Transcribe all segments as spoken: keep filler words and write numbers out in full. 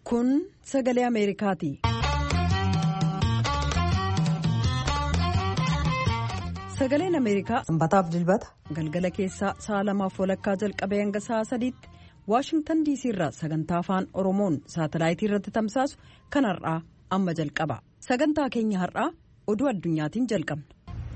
Kun sagalee Ameerikaati. Sagaleen Ameerikaa sanbataaf dilbata galgala keessaa sa'a lamaaf walakkaa jalqabee hanga sa'a sadiitti Waashingtan diisii irraa sagantaa afaan Oromoon saatalaayitii irratti tamsaasu kan har'aa amma jalqaba. Sagantaa keenya har'aa oduu addunyaatiin jalqabna.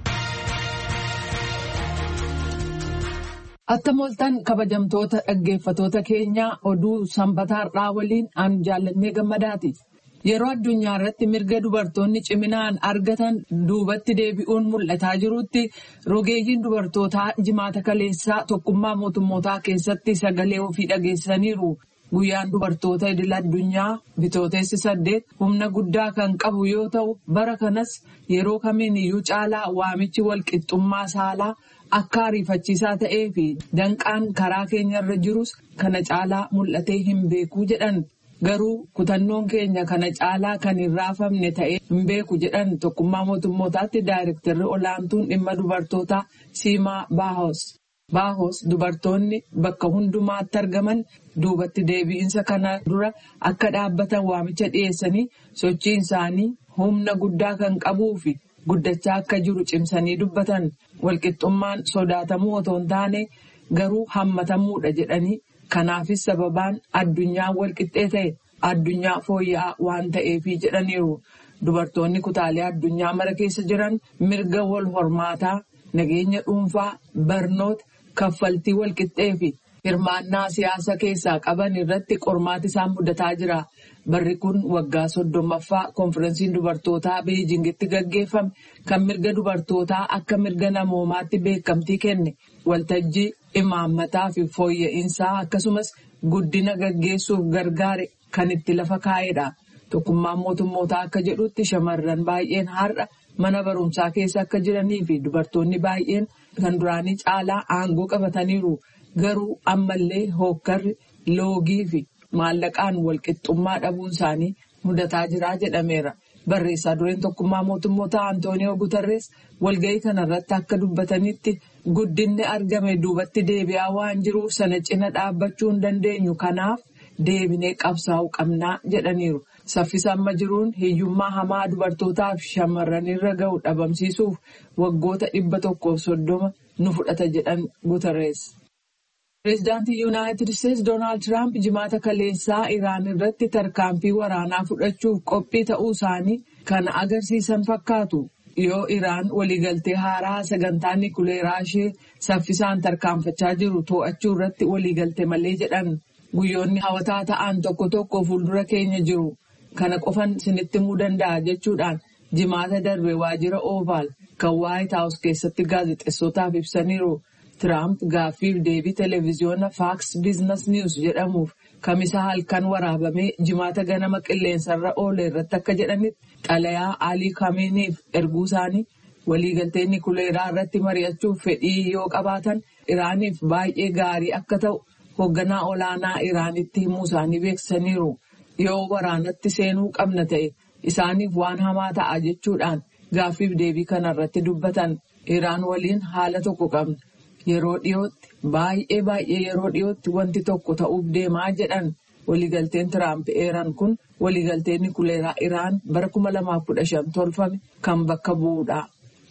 Attamoltan kabajamtoota dhaggeeffatoota keenyaa oduu sanbata har'aa waliin aan jaallannee gammadaati. Yeroo addunyaa irratti mirga dubartoonni ciminaan argatan duubatti deebi'uun mul'ataa jirutti rogeeyyiin dubartootaa jimaata kaleessaa tokkummaa mootummootaa keessatti sagalee ofii dhageessaniiru. Guyyaan dubartoota idil addunyaa bitootessi saddeet humna guddaa kan qabu yoo ta'u bara kanas yeroo kamiin iyyuu caalaa waamichi walqixxummaa saalaa akka ariifachiisaa ta'ee fi danqaan karaa keenyarra jirus kana caalaa mul'atee hin beekuu jedhan. Garuu kutannoon keenya kana caalaa kan hin raafamne ta'ee hin beeku jedhan tokkummaa mootummootaatti daayirektarri olaantuun dhimma dubartootaa Siimaa Baahos. Baahos dubartoonni bakka hundumaatti argaman duubatti deebi'insa kana dura akka dhaabbatan waamicha dhiyeessanii sochiin isaanii humna guddaa kan qabuu fi guddachaa akka jiru cimsanii dubbatan. Walqixxummaan sodaatamuu otoo hin taane garuu hammatamuudha jedhanii. Kanaafis sababaan addunyaa walqixxee ta'e addunyaa fooyya'aa waan ta'eefi jedhaniiru. Dubartoonni kutaalee addunyaa mara keessa jiran mirga wal hormaataa, nageenya dhuunfaa, barnoota, kaffaltii walqixxee fi hirmaannaa siyaasa keessaa qaban irratti qormaati isaan mudataa jira. Barri kun waggaa soddommaffaa konferensiin dubartootaa Beejingitti gaggeeffame kan mirga dubartootaa akka mirga namoomaatti beekamtii kenne waltajjii imaammataa fi fooyya'insaa akkasumas guddina gaggeessuuf gargaare kan itti lafa kaa'edha. Tokkummaan mootummootaa akka jedhutti shamarran baay'een har'a mana barumsaa keessa akka jiranii fi dubartoonni baay'een kan duraanii caalaa aangoo qabataniiru. Garuu ammallee hookkarri loogii fi maallaqaan walqixxummaa dhabuun isaanii mudataa jira jedhameera. Barreessaa dureen tokkummaa mootummootaa Antooniyoo Guterres walga'ii kanarratti akka dubbatanitti guddinni argame duubatti deebi'aa waan jiruuf sana cina dhaabbachuu hin dandeenyu kanaaf deebinee qabsaa'uu qabnaa jedhaniiru. Saffisa amma jiruun hiyyummaa hamaa dubartootaaf shamarranirra ga'u dhabamsiisuuf waggoota dhibba tokkoof soddoma nu fudhata jedhan Guterres. Pireezidaantii Yuunaayitid Isteetsi Doonaald Tiraamp jimaata kaleessaa Iraan irratti tarkaanfii waraanaa fudhachuuf qophii ta'uu isaanii kan agarsiisan fakkaatu. Yoo Iraan waliigaltee haaraa sagantaa nikuleeraa ishee saffisaan tarkaanfachaa jiru to'achuu irratti waliigalte malee jedhan. Guyyoonni hawataa ta'an tokko tokko fuuldura keenya jiru. Kana qofan isinitti himuu danda'a jechuudhaan jimaata darbe waajjira Oovaal kan Waayit Haawus keessatti gaazexeessotaaf ibsaniiru. Tiraamp gaaffiif deebii televiziyoona Faaks Biizines Niwus jedhamuuf kamisa halkan waraabamee jimaata ganama qilleensarra oole irratti akka jedhanitti xalayaa Alii Kameeniif erguu isaanii waliigaltee nikuleeraa irratti mari'achuuf fedhii yoo qabaatan Iraaniif baay'ee gaarii akka ta'u hoogganaa olaanaa Iraanitti himuu isaanii beeksisaniiru. Yoo waraanatti seenuu qabna ta'e isaaniif waan hamaa ta'a jechuudhaan gaaffiif deebii kanarratti dubbatan. Iraan waliin haala tokko qabna. Yeroo dhiyootti baay'ee baay'ee yeroo dhiyootti wanti tokko ta'uuf deemaa jedhan waliigalteen Tiraamp eeran kun waliigaltee nikuleeraa Iraan bara kuma lamaaf kudha shan tolfame kan bakka bu'uudha.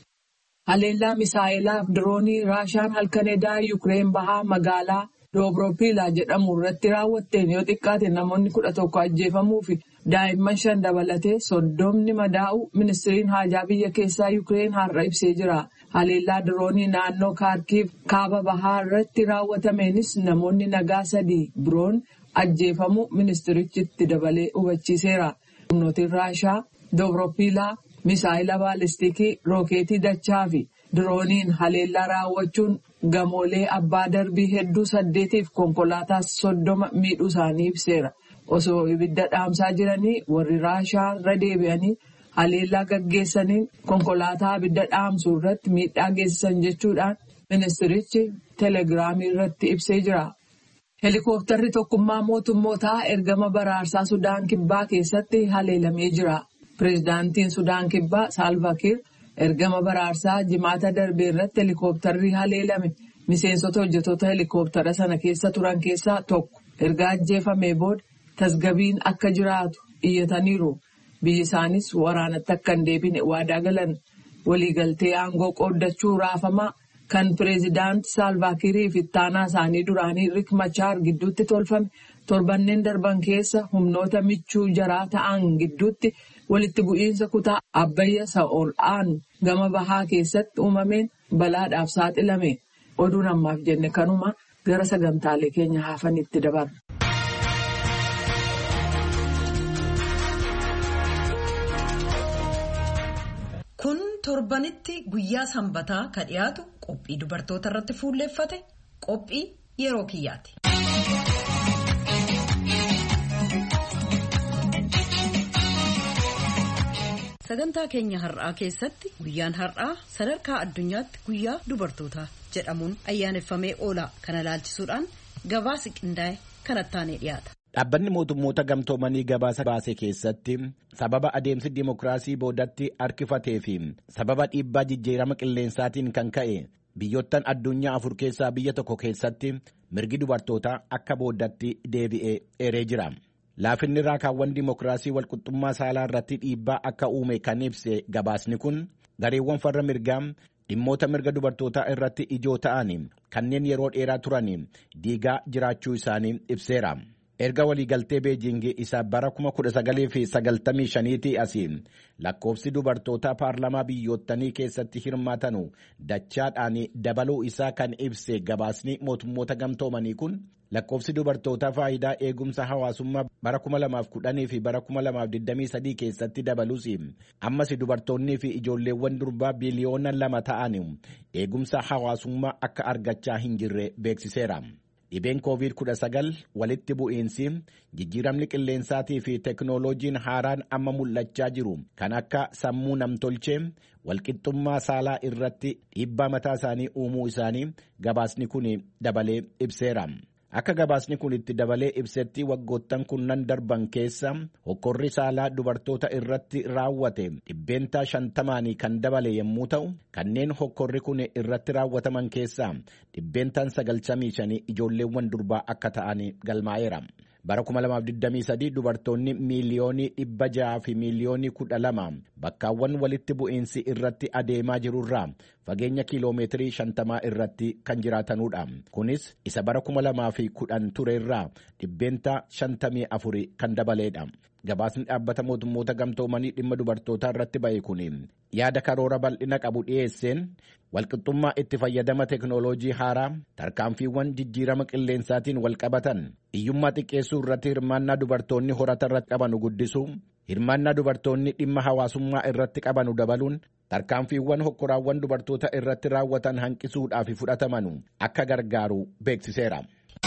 Haleellaa misaa'ilaaf diroonii Raashaan halkan edaa Yukireen bahaa magaalaa Doobroopilaa jedhamu irratti raawwatteen yoo xiqqaate namoonni kudha tokko ajjeefamuu fi daa'imman shan dabalatee soddomni madaa'u ministiriin haajaa biyya keessaa Yukireen har'a ibsee jira. Haleellaa diroonii naannoo Kaarkiif kaaba bahaa irratti raawwatameenis namoonni nagaa sadii biroon ajjeefamuu ministirichi itti dabalee hubachiiseera. Humnootiin Raashaa Doobroopilaa misaayila baalistikii rookeetii dachaa fi dirooniin haleellaa raawwachuun gamoolee abbaa darbii hedduu saddeetiif konkolaataa soddoma miidhuu isaanii ibseera. Osoo ibidda dhaamsaa jiranii warri Raashaa irra deebi'anii haleellaa gaggeessaniin konkolaataa ibidda dhaamsuu irratti miidhaa geessisan jechuudhaan ministirichi telegiraamii irratti ibsee jira. Heelikooptarri tokkummaa mootummootaa ergama baraarsaa Sudaan Kibbaa keessatti haleelamee jira. Pireezidaantiin Sudaan Kibbaa Saalvaa Kiir ergama baraarsaa jimaata darbee irratti heelikooptarri haleelame miseensota hojjettoota heelikooptara sana keessa turan keessaa tokko erga ajjeefamee booda tasgabiin akka jiraatu iyyataniiru. Biyyi isaanis waraanatti akka hin deebine waadaa galan. Waliigaltee aangoo qooddachuu raafamaa kan pireezidaanti Saalvaakirii fi ittaanaa isaanii duraanii Riek Machaar gidduutti tolfame torbanneen darban keessa humnoota michuu jaraa ta'an gidduutti walitti bu'iinsa kutaa Abbayya Sa'ol-Aan gama bahaa keessatti uumameen balaadhaaf saaxilame. Oduun ammaaf jenne kanuma gara sagantaalee keenya hafanitti dabarra. Kun torbanitti guyyaa sanbataa ka dhiyaatu qophii dubartoota irratti fuulleeffate qophii yeroo kiyyaati. Sagantaa keenya har'aa keessatti guyyaan har'aa sadarkaa addunyaatti guyyaa dubartootaa jedhamuun ayyaaneffamee oola. Kana ilaalchisuudhaan gabaasa qindaa'e kanattaanee dhiyaata. Dhaabbanni mootummoota gamtoomanii gabaasa baase keessatti sababa adeemsi dimookiraasii boodatti harkifatee fi sababa dhiibbaa jijjiirama qilleensaatiin kan ka'e biyyoottan addunyaa afur keessaa biyya tokko keessatti mirgi dubartootaa akka boodatti deebi'ee eeree jira. Laafinni raakaawwan dimookiraasii walqixxummaa saalaa irratti dhiibbaa akka uume kan ibse gabaasni kun gareewwan farra mirgaa dhimmoota mirga dubartootaa irratti ijoo ta'an kanneen yeroo dheeraa turan diigaa jiraachuu isaanii ibseera. Erga waliigaltee Beejingii isa bara kuma kudha sagalii fi sagaltamii shaniitii asiin lakkoofsi dubartootaa paarlamaa biyyoottanii keessatti hirmaatanu dachaadhaan dabaluu isaa kan ibse gabaasni mootummoota gamtoomanii kun lakkoofsi dubartootaa faayidaa eegumsa hawaasummaa bara kuma lamaaf kudhanii fi bara kuma lamaaf digdamii sadii keessatti dabalus ammas dubartoonnii fi ijoolleewwan durbaa biliyoona lama ta'an eegumsa hawaasummaa akka argachaa hin jirre beeksiseera. Dhibeen koovid kudha sagal walitti bu'iinsi jijjiiramni qilleensaatii fi teknooloojiin haaraan amma mul'achaa jiru kan akka sammuu namtolchee walqixxummaa saalaa irratti dhiibbaa mataa isaanii uumuu isaanii gabaasni kun dabalee ibseera. Akka gabaasni kun itti dabalee ibsetti waggoottan kunnan darban keessa hokkorri saalaa dubartoota irratti raawwate dhibbeentaa shantamaanii kan dabale yommuu ta'u kanneen hokkorri kun irratti raawwataman keessaa dhibbeentaan sagaltamii shanii ijoolleewwan durbaa akka ta'an galmaa'eera. Bara kuma lamaaf digdamii sadii dubartoonni miiliyoonii dhibba jaha fi miiliyoonii kudha lama bakkaawwan walitti bu'iinsi irratti adeemaa jirurraa fageenya kiiloomeetirii shantamaa irratti kan jiraatanudha. Kunis isa bara kuma lamaa fi kudhan ture irraa dhibbeentaa shantamii afuri kan dabaleedha. Gabaasni dhaabbata mootummoota gamtoomanii dhimma dubartootaa irratti ba'e kun yaada karoora bal'ina qabu dhiyeesseen walqixxummaa itti fayyadama teknooloojii haaraa tarkaanfiiwwan jijjiirama qilleensaatiin walqabatan hiyyummaa xiqqeessuu irratti hirmaannaa dubartoonni horata irratti qabanu guddisuu hirmaannaa dubartoonni dhimma hawaasummaa irratti qabanu dabaluun tarkaanfiiwwan hokkoraawwan dubartoota irratti raawwatan hanqisuudhaaf fudhatamanu akka gargaaru beeksiseera.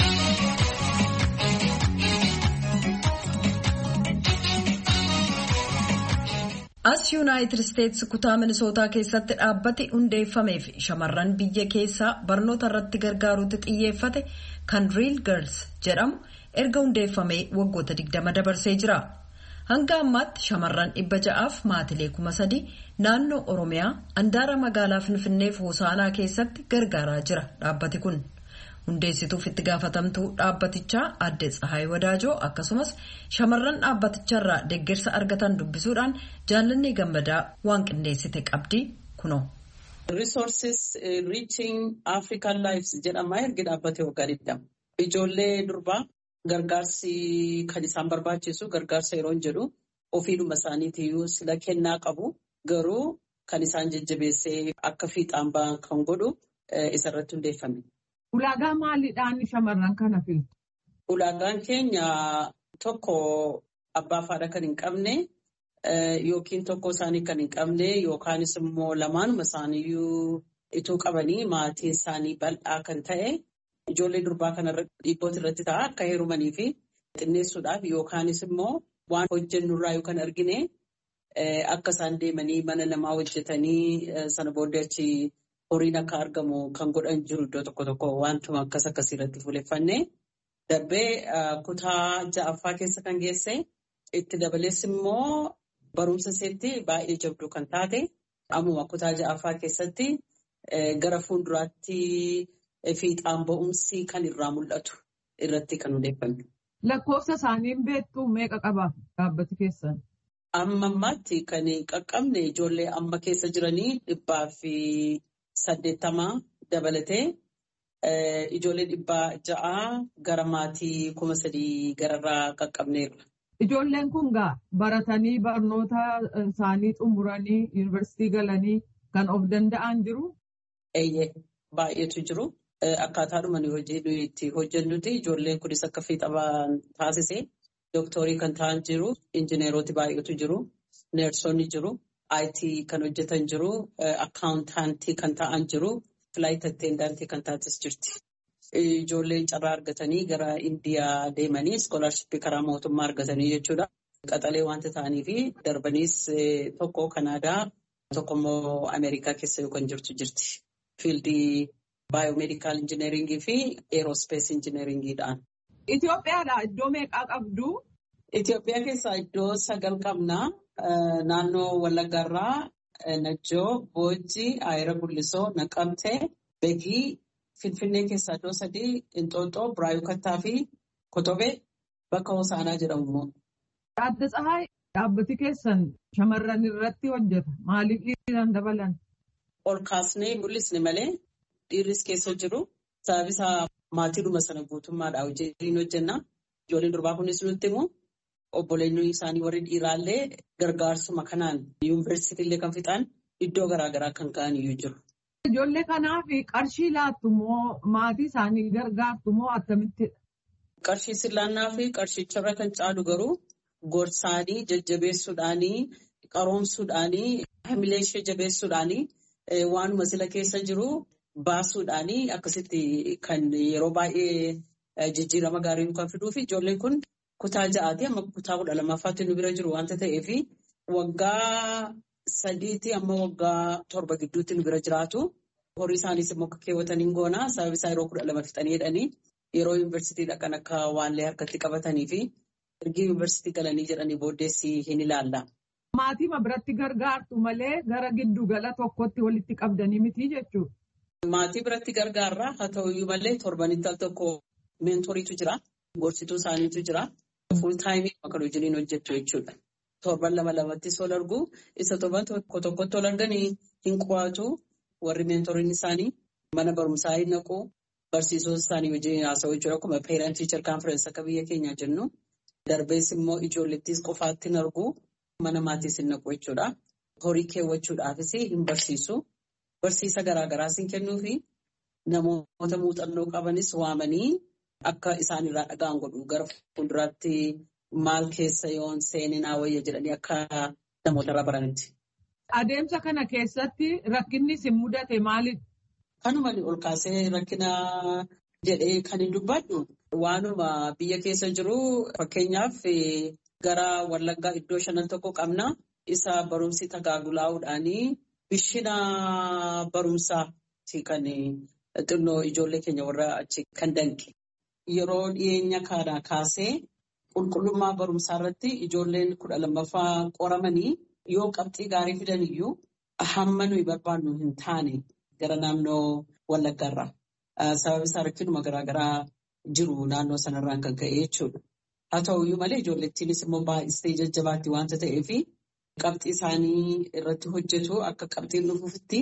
As Yuunaayitid Isteetsi kutaa Minisootaa keessatti dhaabbati hundeeffamee fi shamarran biyya keessaa barnoota irratti gargaaruutti xiyyeeffate kan Real Girls jedhamu erga hundeeffamee waggoota digdama dabarsee jira. Hanga ammaatti shamarran dhibba ja'aaf maatilee kuma sadii naannoo Oromiyaa handaara magaalaa Finfinnee fi Hoosaanaa keessatti gargaaraa jira dhaabbati kun. Hundeessituuf itti gaafatamtuu dhaabbatichaa Aadde Tsahaay Wadaajoo akkasumas shamarran dhaabbaticharraa deeggarsa argatan dubbisuudhaan Jaalannee Gammadaa waan qindeessite qabdi kunoo. Resources Reaching African Lives jedhama erga dhaabbatee waggaa digdama. Ijoollee durbaa gargaarsi kan isaan barbaachisu gargaarsa yeroo jedhu ofiidhuma isaaniitiyyuu sila kennaa qabu garuu kan isaan jajjabeessee akka fiixaan ba'an kan godhu isarratti hundeeffame. Ulaagaa maaliidhaan shamarran kana filtu? Ulaagaan keenya tokko abbaa fi haadha kan hin qabne yookiin tokko isaanii kan hin qabne yookaanis immoo lamaanuma isaaniiyyuu ituu qabanii maatiin isaanii bal'aa kan ta'e ijoollee durbaa kanarratti dhiibboota irratti ta'a akka heerumanii fi xinneessuudhaaf yookaanis immoo waan hojjennurraa yookaan argine akka isaan deemanii mana namaa hojjetanii sana booddee achi horiin akka argamu kan godhan jiru iddoo tokko tokko wantuma akkas akkasii irratti fuuleffannee darbee kutaa ja'affaa keessa kan geesse itti dabalees immoo barumsa iseetti baay'ee jabduu kan taate ammuma kutaa ja'affaa keessatti gara fuulduraatti fiixaan ba'umsi kan irraa mul'atu irratti kan hundeeffame. Lakkoofsa isaaniin beektu meeqa qaba dhaabbati keessan? Amma ammaatti kan qaqqabne ijoollee amma keessa jiranii dhibbaa fi saddeettamaa dabalatee ijoollee dhibbaa ja'aa gara maatii kuma sadii gararraa qaqqabneerra. Ijoolleen kun gaa baratanii barnoota isaanii xumuranii yuunivarsiitii galanii kan of danda'an jiru? Eeyyee baay'eetu jiru. Akkaataadhuma itti hojjennuti ijoolleen kunis akka fiixaban taasise. Dooktorii kan ta'an jiru, injineeroti baay'eetu jiru, neersonni jiru, I T kan hojjetan jiru, akkaawuntaantii kan ta'an jiru, filaayit attendaantii kan taates jirti. Ijoolleen carraa argatanii gara Indiyaa deemanii iskoolaarshippii karaa mootummaa argatanii jechuudha. Qaxalee wanta ta'anii fi darbaniis tokko Kanaadaa, tokko immoo Ameerikaa keessa yookaan jirtu jirti. Fiildii baayoomeedikaal injineeringii fi eerospees injineeringiidhaan. Itoophiyaadhaa iddoo meeqaa qabdu? Itoophiyaa keessaa iddoo sagal qabna. Naannoo Wallaggaarraa, Najjoo, Boojjii, Ayira Gullisoo, Naqamtee, Begii, Finfinnee keessaa iddoo sadii, Inxooxxoo, Biraayuu Kattaa fi Kotobee bakka Hosaanaa jedhamu. Adda Tsahaay dhaabbati keessan shamarran irratti hojjeta. Maaliif dhiiran dabalan? Ol kaasnee mul'isne malee dhiirris keessa jiru. Sababisaa maatiidhuma sana guutummaadhaa hojiin hojjenna. Ijoolleen durbaa kunis nutti immoo obboleennii isaanii warri dhiiraallee gargaarsuma kanaan yuunivarsiitiillee kan fixan iddoo garaagaraa kan ka'an iyyuu jiru. Ijoollee kanaaf qarshii laattu moo maatii isaanii gargaartu moo akkamittidha? Qarshii sillaannaa fi qarshicharra kan caalu garuu gorsaanii jajjabeessuudhaanii qaroomsuudhaanii hamilee ishee jabeessuudhaanii waanuma sila keessa jiru. Baasuudhaanii akkasitti kan yeroo baay'ee jijjiirama gaarii kan fiduu fi ijoolleen kun kutaa ja'aati amma kutaa kudha lammaffaatti nu bira jiru wanta ta'eef waggaa sadiitti amma waggaa torba gidduutti nu bira jiraatu. Horii isaaniis immoo akka keewwataniin goonaa sababa isaa yeroo kudha lama fixanii jedhanii yeroo yuunivarsiitii dhaqan akka waanlee harkatti qabatanii fi ergi yuunivarsiitii galanii jedhanii booddeessi hin ilaalla. Maatii biratti gargaartu malee gara giddugala tokkotti walitti qabdanii miti jechuudha. Maatii biratti gargaarraa haa ta'uyyuu malee torbanitti al tokko meentoriitu jira. Gorsituu isaaniitu jira. Fuul taayimii kan hojiin hojjettu jechuudha. Torban lama lamattis ol argu. Isa torban tokko tokkotti ol arganii hin qo'atu. Warri meentoriin isaanii mana barumsaa hin naqu. Barsiisota isaanii wajjin haasa'u jechuudha. Akkuma parent teacher conference akka biyya keenyaa jennu. Darbees immoo ijoollettis qofaatti hin argu. Mana maatiis hin naqu jechuudha. Horii keewwachuudhaafis hin barsiisu. Barsiisa garaagaraas hin kennuu fi namoota muuxannoo qabanis waamanii akka isaan irraa dhaga'an godhu gara fuulduraatti maal keessa yoon seeninaa wayya jedhanii akka namoota irraa baranitti. Adeemsa kana keessatti rakkinni isin mudate maalidha? Kanuma ol kaasee rakkina jedhee kan hin dubbadhu waanuma biyya keessa jiru fakkeenyaaf gara Wallaggaa iddoo shanan tokko qabna. Isa barumsi tagaagulaa'uudhaanii. Bishina barumsaati kan xinnoo ijoollee keenya warra achi kan danqe. Yeroo dhiyeenya kana kaasee qulqullummaa barumsaa irratti ijoolleen kudha lammaffaa qoramanii yoo qabxii gaarii fidan iyyuu hamma nuyi barbaannu hin taane gara naannoo Wallaggaarraa. Sababa isaa rakkinuma garaagaraa jiru naannoo sanarraan kan ka'e jechuudha. Haa ta'uyyuu malee ijoollettiinis immoo baay'istee jajjabaatti waanta ta'eef. Qabxii isaanii irratti hojjetu akka qabxiin dhufuutti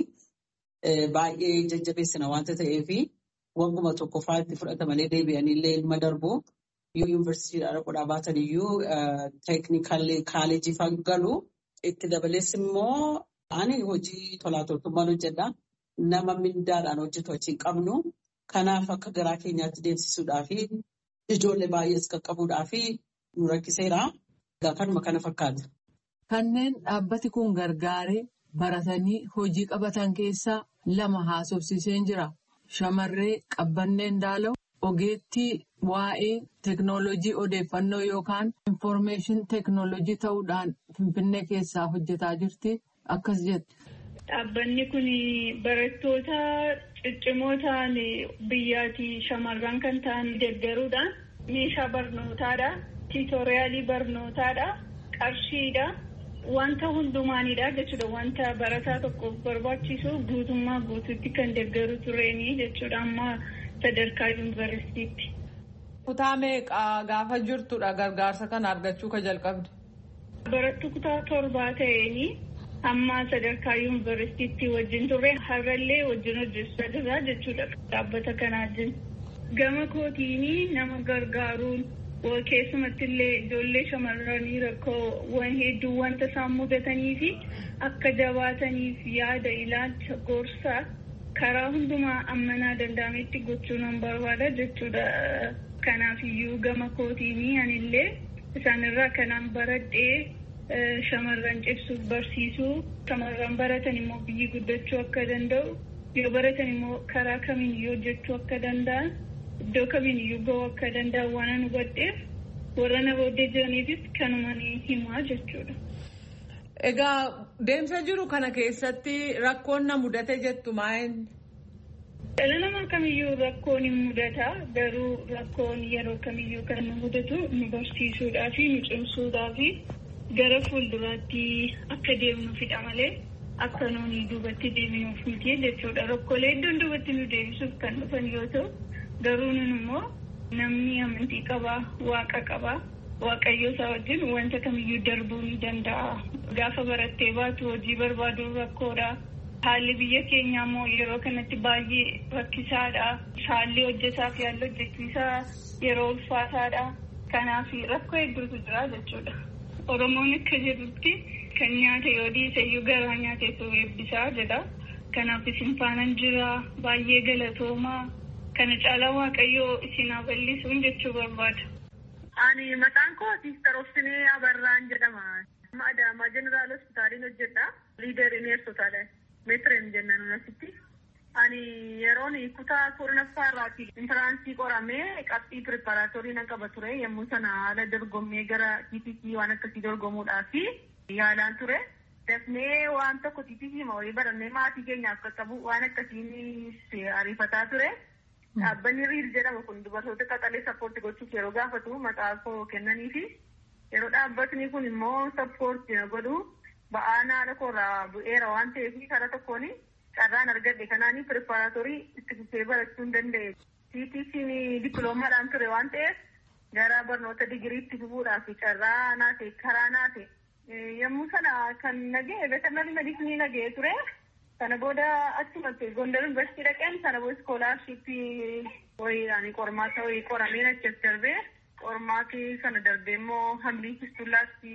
baay'ee jajjabeessina waanta ta'eef wanguma tokko fa'aatti fudhatamanii deebi'anii illee ilma darbu yoo yuunivarsiitiidhaan dhaquudhaa baatan iyyuu teeknikaalii kaaleejii fa'aa galu itti dabalees immoo ani hojii tolaa toltummaan hojjedha. Nama mindaadhaan hojjetu achi hin qabnu. Kanaaf akka garaa keenyaatti deemsisuudhaa fi ijoollee baay'ees qaqqabuudhaa fi nu rakkiseera. Kanuma kana fakkaata. Kanneen dhaabbati kun gargaaree baratanii hojii qabatan keessaa lama haasofsiiseen jira. Shamarree Qabbanneen Daalaw ogeettii waa'ee teeknooloojii odeeffannoo yookaan infoormeeshin teeknooloojii ta'uudhaan Finfinnee keessaa hojjetaa jirti. Akkas jetti. Dhaabbanni kun barattoota ciccimoo ta'an biyyaatii shamarran kan ta'an deeggaruudhaan meeshaa barnootaadha, tiitoriyaalii barnootaadha, qarshiidha. Wanta hundumaanidha jechuudha. Wanta barataa tokkoof barbaachisu guutummaa guutuutti kan deeggaru tureenii jechuudha amma sadarkaa yuunivarsiitiitti. Kutaa meeqaa gaafa jirtudha gargaarsa kana argachuu ka jalqabde? Barattuu kutaa torbaa ta'eenii amma sadarkaa yuunivarsiitii wajjin turre har'allee wajjin hojjechaa jirra jechuudha dhaabbata kanaa wajjin. Gama kootiinii nama gargaaruun keessumatti illee ijoollee shamarranii rakkoo waan hedduu wanta isaan mudatanii fi akka jabaataniif yaada ilaalcha gorsaa karaa hundumaa ammanaa danda'ametti gochuu nan barbaada jechuudha. Kanaaf iyyuu gama kootiinii anillee isaanirraa kanaan baradhee shamarran cimsuuf barsiisuu shamarran baratan immoo biyyi guddachuu akka danda'u yoo baratan immoo karaa kamiin iyyuu hojjechuu akka danda'an iddoo kamiin iyyuu ga'uu akka danda'an waan an hubadheef warra na booddee jiraniifis kanuma ni himaa jechuudha. Egaa deemsa jiru kana keessatti rakkoon na mudate jettu maal? Dhala namaa kamiyyuu rakkoon hin mudata garuu rakkoon yeroo kamiyyuu kan nu mudatu nu barsiisuudhaa fi nu cimsuudhaa fi gara fuulduraatti akka deemnuufidha malee akka nuuni duubatti deebinuuf miti jechuudha. Rakkoolee iddoon duubatti nu deebisuuf kan dhufan yoo ta'u garuu nun immoo namni amantii qabaa waaqa qabaa waaqayyoo isaa wajjin wanta kamiyyuu darbuu ni danda'a. Gaafa barattee baatu hojii barbaaduun rakkoodha. Haalli biyya keenyaa immoo yeroo kanatti baay'ee rakkisaadha. Haalli hojjetaa fi haalli hojjechiisaa yeroo ulfaataadha. Kanaaf rakkoo hedduutu jira jechuudha. Oromoon akka jedhutti kan nyaata yoo dhiise iyyuu garaa nyaateetu eebbisaa jedha. Kanaaf isin faanan jira baay'ee galatoomaa kana caalaa waaqayyoo isin haa bal'isuun jechuu barbaada. Ani maqaan koo Siistar Obsinee Abarraan jedhama. Adaamaa Jeneraal Hospitaaliin hojjedha. Liidarii neersotaadha. Meetireen jennaan asitti. Ani yeroon kutaa kurnaffaa irraati intaraansii qoramee qabxii pireparaatorii nan qaba ture. Yommuu sana haala dorgommee gara T T C waan akkasii dorgomuudhaaf yaalaan ture. Dafnee waan tokko T T C ma wayii barannee maatii keenyaaf qaqqabu waan akkasiin ariifataa ture. Dhaabbanni riil jedhamu kun dubartoota qaxalee sappoortii gochuuf yeroo gaafatu maqaa koo kennaniifi yeroo dhaabbatni kun immoo sappoortii na godhu ba'aan haala koorraa bu'eera waan ta'eef karaa tokkoon carraan argadhe kanaanii pireparaatorii itti fufee barachuu hin danda'e. T T C'n dippiloomaadhaan ture waan ta'eef gara barnoota digiriitti fufuudhaaf carraa naate karaa naate. Yommuu sana kan nagee veterinarii medicine nagee ture. Sana booda achumatti Gondar Yuunivarsiitii dhaqeen sana booda iskoolaarshiippii wayiidhaan qormaata wayii qorameen achas darbee qormaatii sana darbee immoo hamlii fistullaatti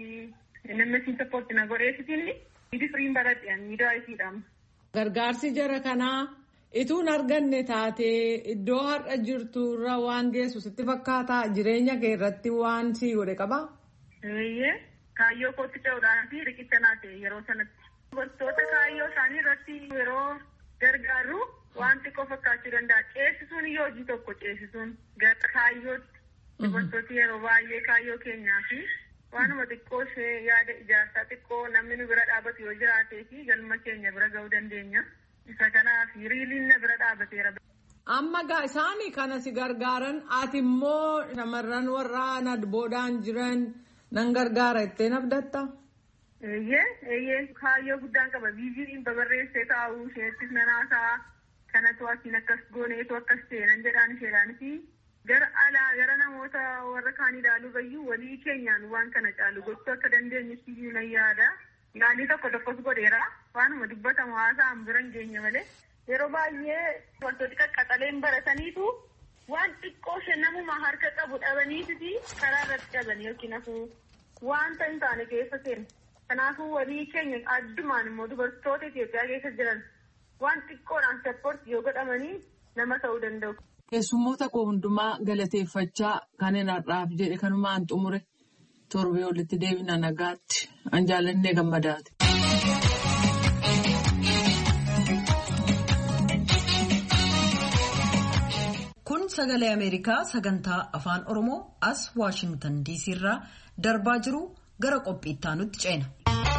namni sappoortii na godheessitiin idi firiin baradheen miidhaa isiidhaan. Gargaarsi jara kanaa ituun arganne taatee iddoo har'a jirtu irra waan geessu sitti fakkaataa jireenya kee irratti waan sii godhe qabaa? Eeyyee kaayyoo kootti ce'uudhaan fi riqicha naate yeroo sanatti. Dubartoota kaayyoo isaanii irratti yeroo gargaarru waan xiqqoo fakkaachuu danda'a. Ceesisuun yoo hojii tokko ceesisuun gara kaayyootti dubartooti yeroo baay'ee kaayyoo keenyaa fi waanuma xiqqoo ishee yaada ijaarsaa xiqqoo namni nu bira dhaabatu yoo jiraatee fi galma keenya bira ga'uu dandeenya. Isa kanaaf riiliin na bira dhaabateera. Amma gaa isaanii kana si gargaaran ati immoo shamarran warra na boodaan jiran nan gargaara jettee abdatta? Eeyyee eeyyee kaayyoo guddaan qaba. Viiziniin babarreessee taa'uu isheettis nanaasaa kanatu asiin akkas gooneetu akkas seenan jedhaan isheedhaan fi gara alaa gara namoota warra kaanii ilaaluu bayyuu walii keenyaan waan kana caalu gochuu akka dandeenyu siyyuu nan yaada. Yaalii tokko tokkos godheera. Waanuma dubbatamu haasa'an bira hin geenye malee yeroo baay'ee wantooti qaqqaxaleen barataniitu waan xiqqoo ishee namuma harka qabu dhabaniifi karaa irratti dhaban yookiin hafuu wanta hin taane keessa seenu. Kanaafuu walii keenya addumaan immoo dubartoota Itoophiyaa keessa jiran waan xiqqoodhaan sappoortii yoo godhamanii nama ta'uu danda'u. Keessummoota koo hundumaa galateeffachaa kan hin har'aaf jedhe kanumaan xumure torbee walitti deebina nagaatti an jaallannee gammadaati. Kun sagalee Ameerikaa sagantaa afaan Oromoo as Waashingtan D C irraa darbaa jiru gara qophii itti aanutti ceena.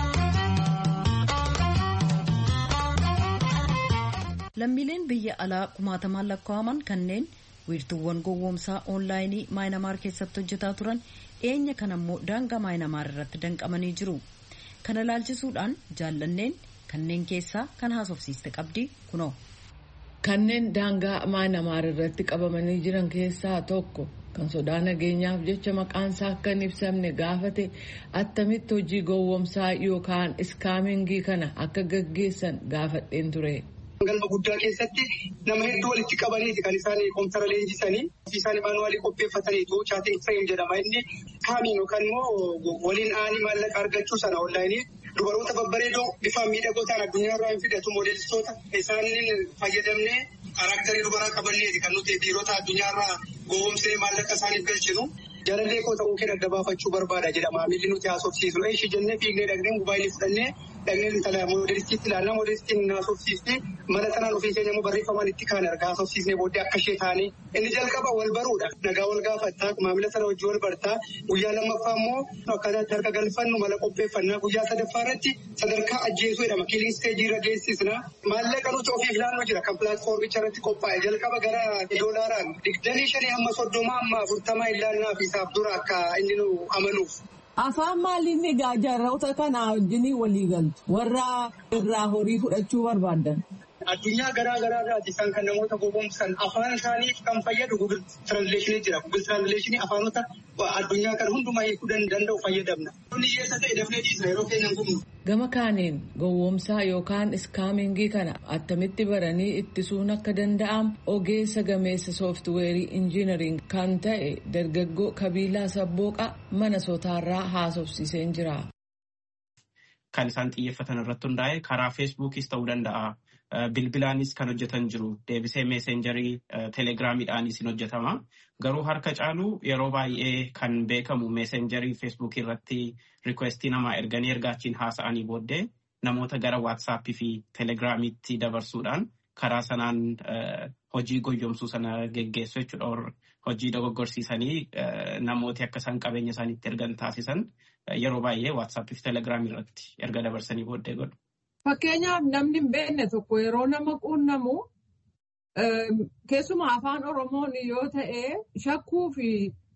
Lammiileen biyya alaa kumaatamaan lakkaa'aman kanneen wiirtuuwwan gowwoomsaa oonlaayinii maayinamaar keessatti hojjetaa turan dhiyeenya kan ammoo daangaa maayinamaar irratti danqamanii jiru. Kana ilaalchisuudhaan jaallanneen kanneen keessaa kan haasofsiiste qabdi kunoo. Kanneen daangaa maayinamaar irratti qabamanii jiran keessaa tokko kan sodaa nageenyaaf jecha maqaan isaa akka hin ibsamne gaafate attamitti hojii gowwoomsaa yookaan iskaamingii kana akka gaggeessan gaafadheen ture. Galma guddaa keessatti nama hedduu walitti qabaniiti kan isaan kompiitara leenjisanii ofii isaanii maanuwaalii qopheeffataniitu chaatiin fireem jedhama. Inni kaamiin yookaan immoo waliin aanii maallaqa argachuu sana onlaayinii dubaroota babbareedoo bifaan miidhagoo ta'an addunyaarraa hin fidatu moodeelistoota isaaniin fayyadamnee kaaraakterii dubaraa qabanneeti kan nuti dhiirota addunyaarraa gowwoomsinee maallaqa isaaniif galchinu. Jaalallee koo ta'uu kee adda baafachuu barbaada jedhama. Miilli nuti haasofsiisnu ishii jennee fiignee dhaqnee mobaayilii fudhannee dhaqnee intala moodeelistiitti ilaallaa moodeelistiin haasofsiisnee mana sanaan ofii keenya immoo barreeffamaan itti kaan erga haasofsiisnee booddee akka ishee taanii inni jalqaba wal baruudha. Nagaa wal gaafattaa maamila sana wajjin wal bartaa guyyaa lammaffaa immoo akkataatti harka galfannu mala qopheeffannaa guyyaa sadaffaa irratti sadarkaa ajjeesuu jedhama. Kiiliin isteejii irra geessisna maallaqa nuti ofiif laannu jira kan pilaatfoormicha irratti qophaa'e jalqaba gara doolaaraan digdamii shanii hamma soddomaa hamma afurtamaa ilaallaa fi isaaf dura akka inni nu amanuuf. Afaan maaliin egaa jarroota kana wajjin walii galtu warra irraa horii fudhachuu barbaadan. Addunyaa garaa garaa irraati isaan kan namoota gowwoomsan afaan isaaniif kan fayyadu Google Translation jira. Google Translation afaanota addunyaa kan hundumaa hiikuu danda'u fayyadamna. Inni hiyyeessa ta'e dafnee dhiisna yeroo keenya hin gubnu. Gama kaaniin gowwoomsaa yookaan iskaamingii kana attamitti baranii ittisuun akka danda'amu ogeessa gameessa sooftiweerii injiinariin kan ta'e dargaggoo Kabiilaa Sabbooqaa mana sootaarraa haasofsiiseen jira. Kan isaan xiyyeeffatan irratti hundaa'e karaa feesbuukis ta'uu danda'a. Bilbilaanis kan hojjetan jiru. Deebisee meesenjarii telegiraamiidhaanis hin hojjetama. Garuu harka caalu yeroo baay'ee kan beekamu meesenjarii feesbuukii irratti rikweestii namaa erganii ergaachiin haasa'anii booddee namoota gara waatsaappii fi telegiraamiitti dabarsuudhaan karaa sanaan hojii goyyomsuu sana geggeessu jechuudha. Hojii dogoggorsiisanii namooti akka isaan qabeenya isaaniitti ergan taasisan yeroo baay'ee waatsaappii fi telegiraamii irratti erga dabarsanii booddee godhu. Fakkeenyaaf namni hin beekne tokko yeroo nama quunnamu keessumaa afaan Oromoon yoo ta'e shakkuu fi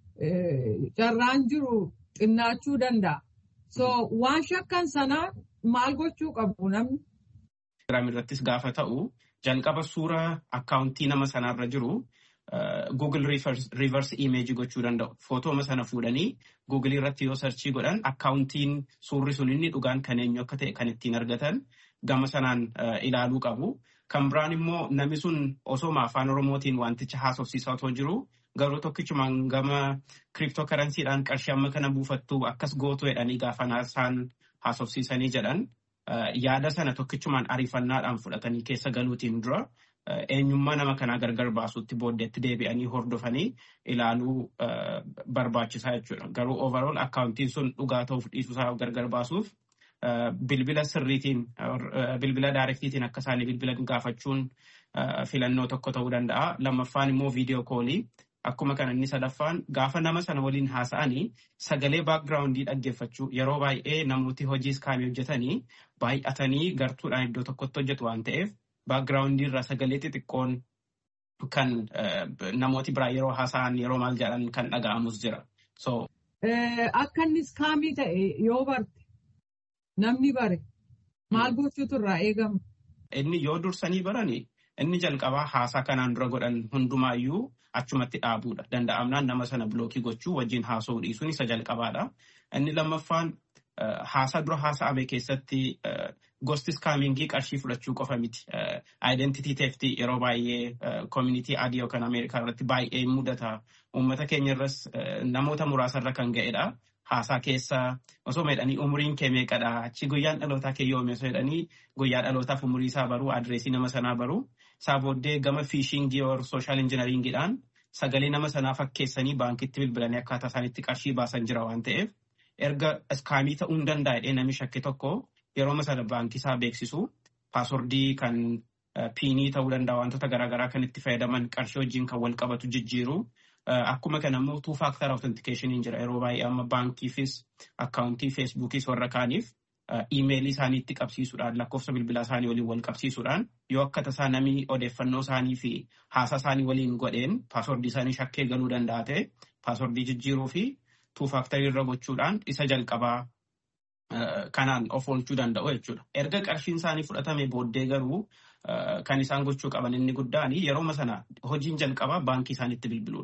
carraan jiru xinnaachuu danda'a. So waan shakkan sanaa maal gochuu qabu namni? Telegiraamii irrattis gaafa ta'u jalqaba suura akkaawuntii nama sanarra jiru Google reverse image gochuu danda'u. Footooma sana fuudhanii Google irratti yoo sarchii godhan akkaawuntiin suurri sun inni dhugaan kan eenyu akka ta'e kan ittiin argatan gama sanaan ilaaluu qabu. Kan biraan immoo namni sun osooma afaan Oromootiin wanticha haasofsiisaa otoo jiru garuu tokkichumaan gama kiriptookaransiidhaan qarshii amma kana buufattu akkas gootu jedhanii gaafa isaan haasofsiisanii jedhan yaada sana tokkichumaan ariifannaadhaan fudhatanii keessa galuutiin dura eenyummaa nama kanaa gargar baasuutti booddeetti deebi'anii hordofanii ilaaluu barbaachisaa jechuudha. Garuu overall akkaawuntiin sun dhugaa ta'uuf dhiisuusaa gargar baasuuf bilbila sirriitiin bilbila daarektiitiin akka isaanii bilbila gaafachuun filannoo tokko ta'uu danda'a. Lammaffaan immoo viidiyoo koolii akkuma kana inni sadaffaan gaafa nama sana waliin haasa'anii sagalee baakgiraawundii dhaggeeffachuu yeroo baay'ee namooti hojii iskaamii hojjetanii baay'atanii gartuudhaan iddoo tokkotti hojjetu waan ta'eef baakgiraawundii irraa sagalee xixiqqoon kan namooti biraa yeroo haasa'an yeroo maal jedhan kan dhaga'amus jira. Akka inni iskaamii ta'e yoo barte namni bare maal gochuutu irraa eegama? Inni yoo dursanii barani inni jalqabaa haasaa kanaan dura godhan hundumaayyuu achumatti dhaabuudha. Danda'amnaan nama sana bilookii gochuu wajjin haasa'uu dhiisuun isa jalqabaadha. Inni lammaffaan haasaa dura haasa'ame keessatti gosti iskaamingii qarshii fudhachuu qofa miti. Identity theft yeroo baay'ee community adii yookaan Ameerikaa irratti baay'ee mudata. Uummata keenya irras namoota muraasarra kan ga'edha. Haasaa keessa osoo meedhanii umuriin kee meeqadha achi guyyaan dhalootaa kee yoome osoo jedhanii guyyaa dhalootaaf umurii isaa baruu adreesii nama sanaa baruu isaa booddee gama fiishingii yor sooshaal injinariingiidhaan sagalee nama sanaa fakkeessanii baankitti bilbilanii akkaataa isaaniitti qarshii baasan jira waan ta'eef erga iskaamii ta'uu hin danda'e namni shakke tokko yeroo sana baankii isaa beeksisu paaswordii kan piinii ta'uu danda'a wantoota garaagaraa kan itti fayyadaman qarshii wajjin kan wal qabatu jijjiiru. Akkuma kana immoo two factor authentication jira yeroo baay'ee amma baankiifis akkaawuntii feesbuukis warra kaaniif iimeelii isaaniitti qabsiisuudhaan lakkoofsa bilbilaa isaanii waliin wal qabsiisuudhaan yoo akka tasaa namni odeeffannoo isaanii fi haasaa isaanii waliin godheen paaswordii isaanii shakkee galuu danda'a ta'e paaswordii jijjiiruu fi two factor irra gochuudhaan isa jalqabaa kanaan of oolchuu danda'u jechuudha. Erga qarshiin isaanii fudhatame booddee garuu kan isaan gochuu qaban inni guddaan yeroo sana hojiin jalqabaa baankii isaaniitti bilbiluudha.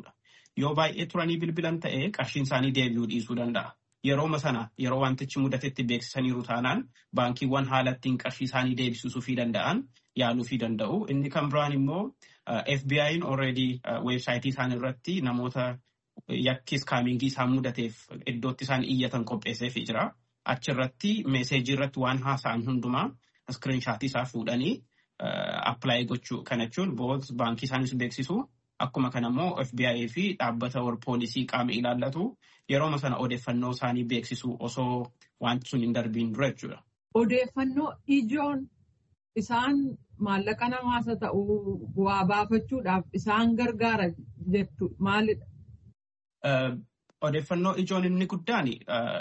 yoo baay'ee turanii bilbilan ta'ee qarshiin isaanii deebi'uu dhiisuu danda'a. Yerooma sana yeroo wantichi mudatetti beeksisaniiru taanaan baankiiwwan haala ittiin qarshii isaanii deebisuu fi danda'an yaaluu fi danda'u. Inni kan biraan immoo F B I'n already weebsaayitii isaanii irratti namoota yakkis kaamingii isaan mudateef iddootti isaan iyyatan qopheessee jira. Achirratti meeseejii irratti waan haasa'an hundumaa iskiriinshaatii isaa fuudhanii appilaayi gochuu kana jechuun boos baankii isaanis beeksisu. Akkuma kanammoo F B I fi dhaabbata wal poolisii qaama ilaallatu yerooma sana odeeffannoo isaanii beeksisu osoo wanti sun hin darbiin dura jechuudha. Odeeffannoo ijoon isaan maallaqa namaasa ta'uu bu'aa baafachuudhaaf isaan gargaara jettu maalidha? Odeeffannoo ijoon inni guddaan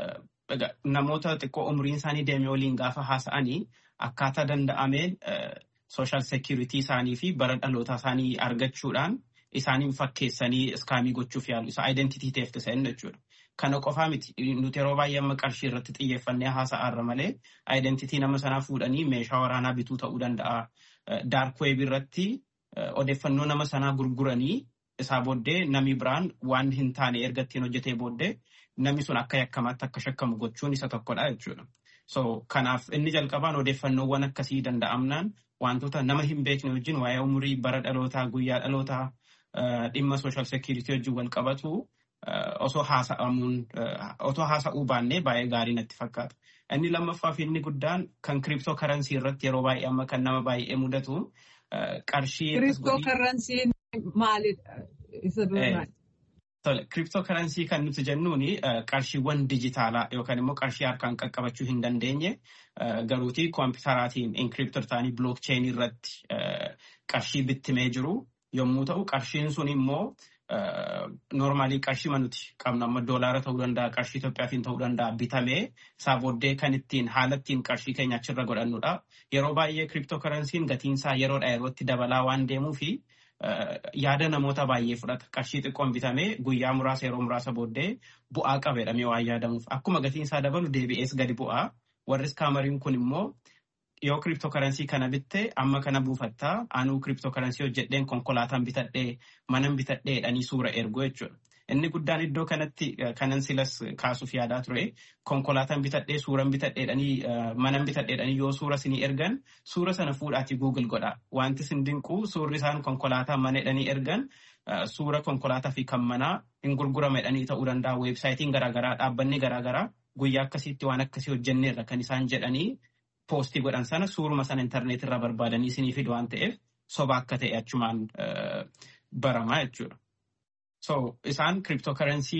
namoota xiqqoo umriin isaanii deemee waliin gaafa haasa'anii akkaataa danda'ameen social security isaanii fi bara dhalootaa isaanii argachuudhaan isaaniin fakkeessanii iskaamii gochuuf yaalu isa identity theft ta'een jechuudha. Kana qofaa miti nuti yeroo baay'ee amma qarshii irratti xiyyeeffannee haasa'arra malee identity nama sanaa fuudhanii meeshaa waraanaa bituu ta'uu danda'a. Dark web irratti odeeffannoo nama sanaa gurguranii isaa booddee namni biraan waan hin taane erga ittiin hojjetee booddee namni sun akka yakkamaatti akka shakkamu gochuun isa tokkodha jechuudha. So kanaaf inni jalqabaan odeeffannoowwan akkasii danda'amnaan wantoota nama hin beekne wajjin waa'ee umurii bara dhalootaa guyyaa dhalootaa dhimma social security wajjin wal qabatu osoo haasa'amuun otoo haasa'uu baannee baay'ee gaarii natti fakkaata. Inni lammaffaa fi inni guddaan kan cryptocurrency irratti yeroo baay'ee amma kan nama baay'ee mudatu qarshii. Cryptocurrency maalidha? Isa duraan. Cryptocurrency kan nuti jennuuni qarshiiwwan dijitaalaa yookaan immoo qarshii harkaan qaqqabachuu hin dandeenye garuutii koompiyuuteraatiin encryptor ta'anii blockchain irratti qarshii bittimee jiru yommuu ta'u qarshiin sun immoo normaalii qarshii nuti qabnu amma doolaara ta'uu danda'a qarshii Itoophiyaatiin ta'uu danda'a bitamee isaa booddee kan ittiin haala ittiin qarshii keenya achirra godhannudha. Yeroo baay'ee cryptocurrency'n gatiinsaa yeroodhaa yerootti dabalaa waan deemuufi yaada namoota baay'ee fudhata. Qarshii xiqqoon bitamee guyyaa muraasa yeroo muraasa booddee bu'aa qabeedhamee waan yaadamuuf akkuma gatiinsaa dabalu deebi'ees gadi bu'aa. Warri iskaamariin kun immoo yoo cryptocurrency kana bittee amma kana buufattaa anuu cryptocurrency hojjedheen konkolaataan bitadhee manan bitadheedhanii suura ergu jechuudha. Inni guddaan iddoo kanatti kanan silas kaasuuf yaadaa ture konkolaataan bitadhee suuran bitadheedhanii manan bitadheedhanii yoo suura sinii ergan suura sana fuudhaati Google godha. Wanti sin dinquu suurri isaan konkolaataa maneedhanii ergan suura konkolaataa fi kan manaa hin gurguramedhanii ta'uu danda'a. Weebsaayitiin garaagaraa dhaabbanni garaagaraa guyyaa akkasiitti waan akkasii hojjenneerra kan isaan jedhanii poostii godhan sana suuruma sana intarneet irraa barbaadanii sinii fidu waan ta'eef soba akka ta'e achumaan baramaa jechuudha. So isaan cryptocurrency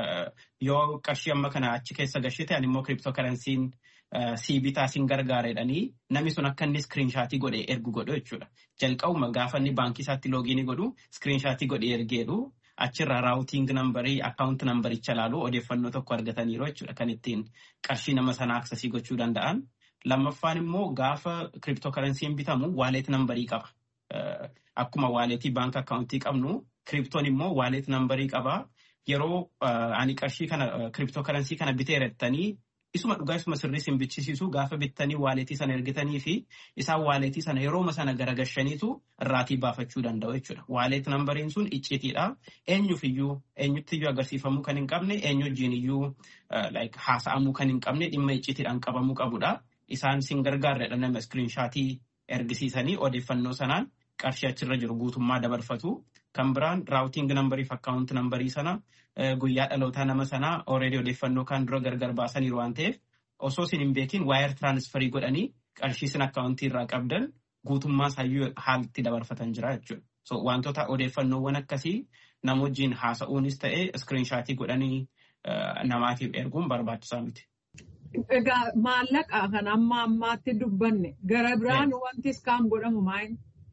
yoo qarshii amma kana achi keessa gashite ani immoo cryptocurrency'n sii bitaa sin gargaareedhanii namni sun akka inni screenshaatii godhee ergu godhu jechuudha. Jalqabuma gaafa inni baankii isaatti loogiinii godhu screenshaatii godhee ergeedhu achirraa raawutiin nambarii akkaawunt nambaricha laalu odeeffannoo tokko argataniiru jechuudha kan ittiin qarshii nama sana aksasii gochuu danda'an. Lammaffaan immoo gaafa cryptocurrency'n bitamu waaleet nambarii qaba. Akkuma waaleetii baanka akkaawuntii qabnu Cryptoon immoo waaleet nambarii qabaa. Yeroo ani qarshii kana cryptocurrency kana bitee rettanii isuma dhugaa isuma sirrii sin bichisiisu gaafa bittanii waaleetii sana ergitanii fi isaan waaleetii sana yerooma sana garagashaniitu irraatii baafachuu danda'u jechuudha. Waaleet nambariin sun iccitiidha. Eenyufiyyuu eenyuttiyyuu agarsiifamuu kan hin qabne eenyu wajjin iyyuu haasa'amuu kan hin qabne dhimma iccitiidhaan qabamuu qabudha. Isaan sin gargaarredha nama screenshaatii ergisiisanii odeeffannoo sanaan qarshii achirra jiru guutummaa dabarfatu. Kan biraan raawutiin nambarii fi akkaawunti nambarii sana guyyaa dhalootaa nama sanaa already odeeffannoo kan dura gargar baasaniiru waan ta'eef osoo isin hin beekin waayir tiraansfarii godhanii qarshii sin akkaawuntii irraa qabdan guutummaa isaayyuu haalatti dabarfatan jira jechuudha. So wantoota odeeffannoowwan akkasii nama wajjin haasa'uunis ta'ee iskiriinshaatii godhanii namaatiif erguun barbaachisaa miti. Egaa maallaqa kan amma ammaatti dubbanne gara biraan wanti iskaam godhamu maayini?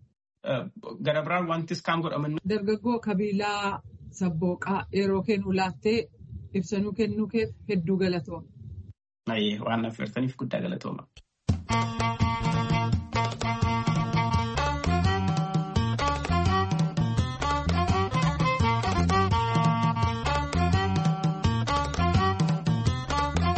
Gara biraan wanti iskaam godhamu. Dargaggoo Kabiilaa Sabbooqaa yeroo kennu laattee ibsanuu kennuu keef hedduu galatooma. Waan affeertaniif guddaa galatooma.